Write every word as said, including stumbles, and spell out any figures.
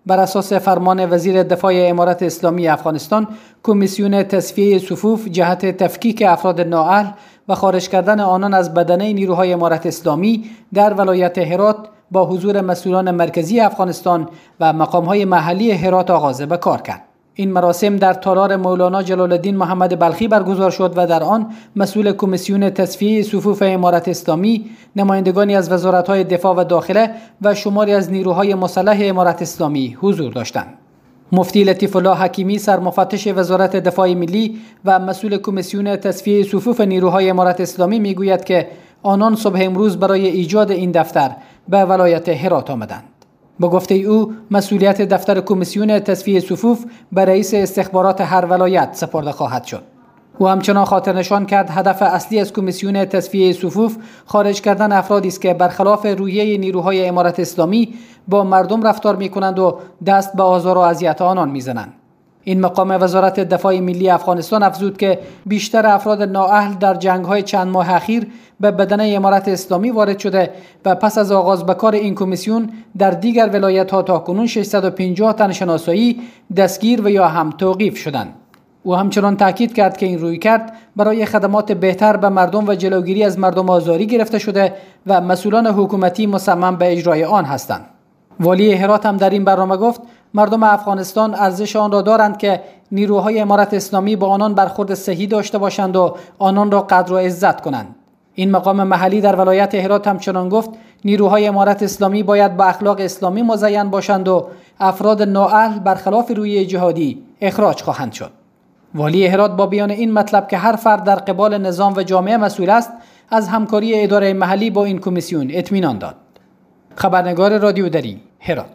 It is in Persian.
بر اساس فرمان وزیر دفاع امارت اسلامی افغانستان، کمیسیون تصفیه صفوف جهت تفکیک افراد نااهل و خارج کردن آنان از بدنه نیروهای امارت اسلامی در ولایت هرات با حضور مسئولان مرکزی افغانستان و مقامهای محلی هرات آغاز به کار کرد. این مراسم در تالار مولانا جلال الدین محمد بلخی برگزار شد و در آن مسئول کمیسیون تصفیه صفوف امارت اسلامی، نمایندگانی از وزارت‌های دفاع و داخله و شماری از نیروهای مسلح امارت اسلامی حضور داشتند. مفتی لطیف الله حکیمی، سرمفتش وزارت دفاع ملی و مسئول کمیسیون تصفیه صفوف نیروهای امارت اسلامی میگوید که آنان صبح امروز برای ایجاد این دفتر به ولایت هرات آمدند. با گفته او، مسئولیت دفتر کمیسیون تصفیه صفوف به رئیس استخبارات هر ولایت سپرده خواهد شد. او همچنان خاطر نشان کرد هدف اصلی از کمیسیون تصفیه صفوف خارج کردن افرادی است که برخلاف رویه نیروهای امارت اسلامی با مردم رفتار می‌کنند و دست به آزار و اذیت آنان می‌زنند. این مقام وزارت دفاع ملی افغانستان افزود که بیشتر افراد نااهل در جنگ‌های چند ماه اخیر به بدنه امارت اسلامی وارد شده و پس از آغاز به کار این کمیسیون در دیگر ولایت‌ها تاکنون ششصد و پنجاه تن شناسایی، دستگیر و یا هم توقیف شدند. او همچنان تاکید کرد که این رویکرد برای خدمات بهتر به مردم و جلوگیری از مردم آزاری گرفته شده و مسئولان حکومتی مصمم به اجرای آن هستند. والی هرات هم در این برنامه گفت مردم افغانستان ارزش آن را دارند که نیروهای امارت اسلامی با آنان برخورد صحیح داشته باشند و آنان را قدر و عزت کنند. این مقام محلی در ولایت هرات همچنان گفت نیروهای امارت اسلامی باید با اخلاق اسلامی مزین باشند و افراد نااهل برخلاف رویه جهادی اخراج خواهند شد. والی هرات با بیان این مطلب که هر فرد در قبال نظام و جامعه مسئول است، از همکاری اداره محلی با این کمیسیون اطمینان داد. خبرنگار رادیو دری، هرات.